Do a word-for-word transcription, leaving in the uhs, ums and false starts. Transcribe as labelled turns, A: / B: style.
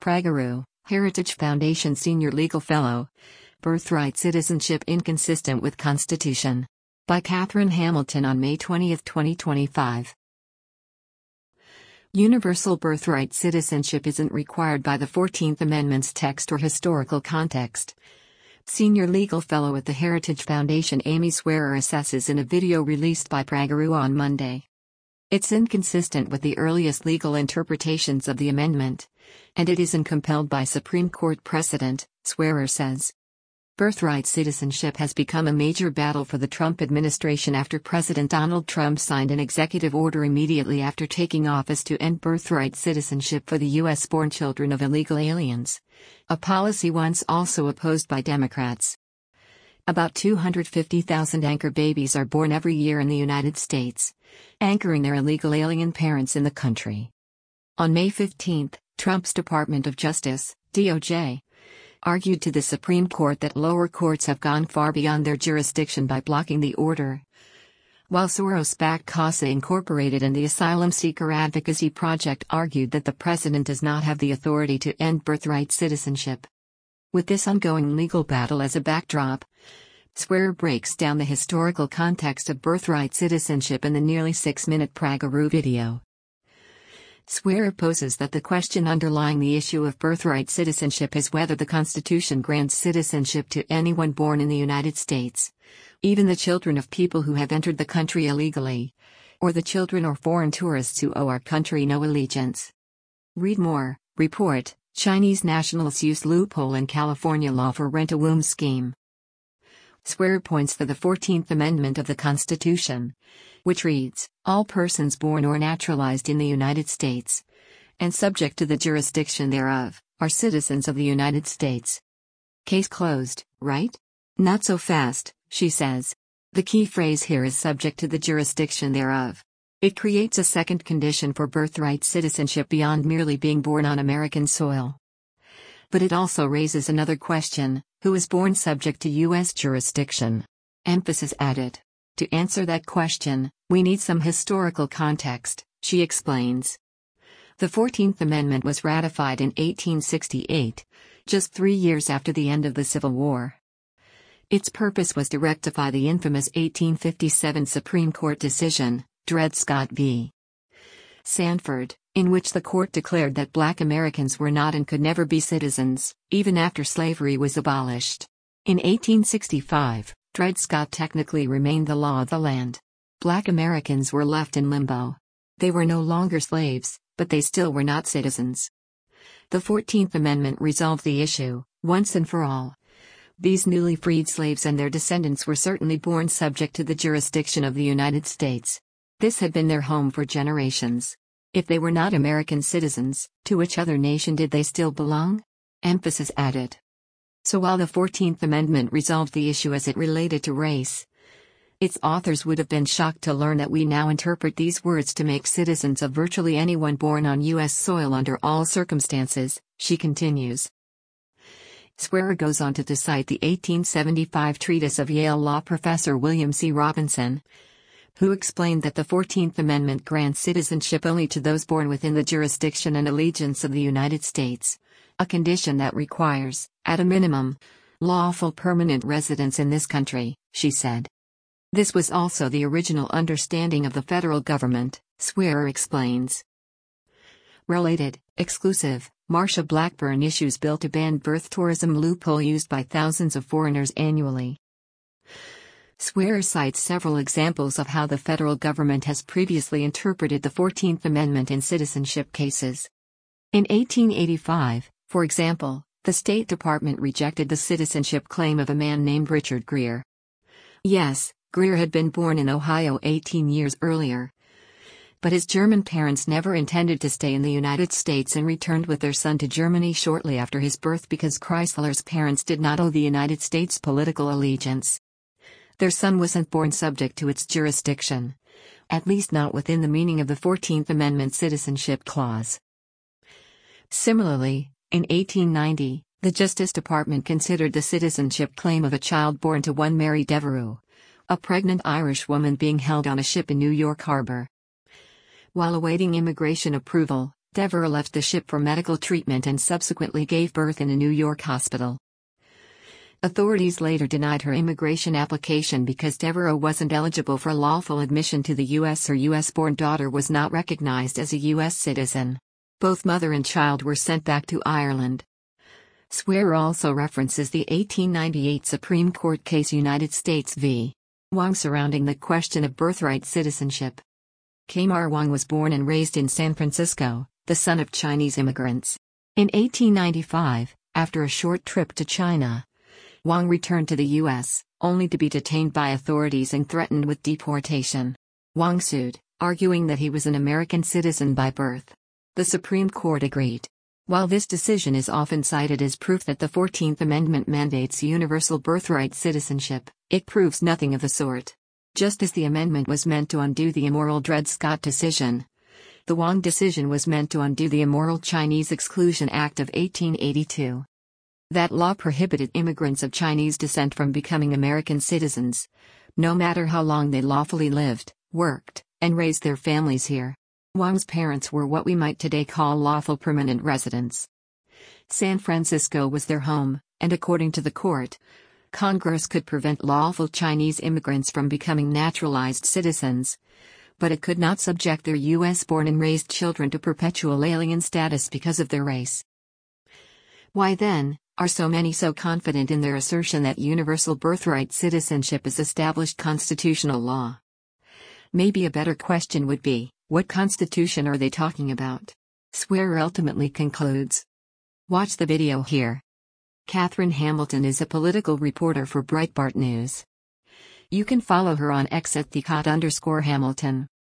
A: Pragaru, Heritage Foundation Senior Legal Fellow. Birthright Citizenship Inconsistent with Constitution. By Catherine Hamilton on May twentieth, twenty twenty-five. Universal birthright citizenship isn't required by the fourteenth Amendment's text or historical context. Senior Legal Fellow at the Heritage Foundation Amy Swearer assesses in a video released by Pragaru on Monday. It's inconsistent with the earliest legal interpretations of the amendment, and it isn't compelled by Supreme Court precedent, Swearer says. Birthright citizenship has become a major battle for the Trump administration after President Donald Trump signed an executive order immediately after taking office to end birthright citizenship for the U S-born children of illegal aliens, a policy once also opposed by Democrats. About two hundred fifty thousand anchor babies are born every year in the United States, anchoring their illegal alien parents in the country. On May fifteenth, Trump's Department of Justice, D O J, argued to the Supreme Court that lower courts have gone far beyond their jurisdiction by blocking the order. While Soros-backed CASA Incorporated and the Asylum Seeker Advocacy Project argued that the president does not have the authority to end birthright citizenship. With this ongoing legal battle as a backdrop, Swearer breaks down the historical context of birthright citizenship in the nearly six-minute Pragaru video. Swearer poses that the question underlying the issue of birthright citizenship is whether the Constitution grants citizenship to anyone born in the United States, even the children of people who have entered the country illegally, or the children or foreign tourists who owe our country no allegiance. Read more. Report: Chinese nationals use loophole in California law for rent-a-womb scheme. Swearer points to the fourteenth Amendment of the Constitution, which reads, "All persons born or naturalized in the United States, and subject to the jurisdiction thereof, are citizens of the United States." Case closed, right? Not so fast, she says. The key phrase here is subject to the jurisdiction thereof. It creates a second condition for birthright citizenship beyond merely being born on American soil. But it also raises another question: who is born subject to U S jurisdiction? Emphasis added. To answer that question, we need some historical context, she explains. The fourteenth Amendment was ratified in eighteen sixty-eight, just three years after the end of the Civil War. Its purpose was to rectify the infamous eighteen fifty-seven Supreme Court decision, Dred Scott v. Sanford, in which the court declared that Black Americans were not and could never be citizens, even after slavery was abolished. In eighteen sixty-five, Dred Scott technically remained the law of the land. Black Americans were left in limbo. They were no longer slaves, but they still were not citizens. The fourteenth Amendment resolved the issue, once and for all. These newly freed slaves and their descendants were certainly born subject to the jurisdiction of the United States. This had been their home for generations. If they were not American citizens, to which other nation did they still belong? Emphasis added. So while the fourteenth Amendment resolved the issue as it related to race, its authors would have been shocked to learn that we now interpret these words to make citizens of virtually anyone born on U S soil under all circumstances, she continues. Swearer goes on to cite the eighteen seventy-five treatise of Yale law professor William C. Robinson, who explained that the fourteenth Amendment grants citizenship only to those born within the jurisdiction and allegiance of the United States, a condition that requires, at a minimum, lawful permanent residence in this country, she said. This was also the original understanding of the federal government, Swearer explains. Related, exclusive, Marsha Blackburn issues bill to ban birth tourism loophole used by thousands of foreigners annually. Swearer cites several examples of how the federal government has previously interpreted the fourteenth Amendment in citizenship cases. In eighteen eighty-five, for example, the State Department rejected the citizenship claim of a man named Richard Greer. Yes, Greer had been born in Ohio eighteen years earlier, but his German parents never intended to stay in the United States and returned with their son to Germany shortly after his birth because Chrysler's parents did not owe the United States political allegiance. Their son wasn't born subject to its jurisdiction, at least not within the meaning of the fourteenth Amendment Citizenship Clause. Similarly, in eighteen ninety, the Justice Department considered the citizenship claim of a child born to one Mary Devereux, a pregnant Irish woman being held on a ship in New York Harbor. While awaiting immigration approval, Deborah left the ship for medical treatment and subsequently gave birth in a New York hospital. Authorities later denied her immigration application because Deborah wasn't eligible for lawful admission to the U S. Her U S-born daughter was not recognized as a U S citizen. Both mother and child were sent back to Ireland. Swearer also references the eighteen ninety-eight Supreme Court case United States v. Wong surrounding the question of birthright citizenship. Kamar Wong was born and raised in San Francisco, the son of Chinese immigrants. In eighteen ninety-five, after a short trip to China, Wong returned to the U S, only to be detained by authorities and threatened with deportation. Wong sued, arguing that he was an American citizen by birth. The Supreme Court agreed. While this decision is often cited as proof that the fourteenth Amendment mandates universal birthright citizenship, it proves nothing of the sort. Just as the amendment was meant to undo the immoral Dred Scott decision, the Wong decision was meant to undo the immoral Chinese Exclusion Act of eighteen eighty-two. That law prohibited immigrants of Chinese descent from becoming American citizens, no matter how long they lawfully lived, worked, and raised their families here. Wong's parents were what we might today call lawful permanent residents. San Francisco was their home, and according to the court, Congress could prevent lawful Chinese immigrants from becoming naturalized citizens, but it could not subject their U S-born and raised children to perpetual alien status because of their race. Why then, are so many so confident in their assertion that universal birthright citizenship is established constitutional law? Maybe a better question would be, what constitution are they talking about? Swearer ultimately concludes. Watch the video here. Catherine Hamilton is a political reporter for Breitbart News. You can follow her on X at thecot underscore Hamilton.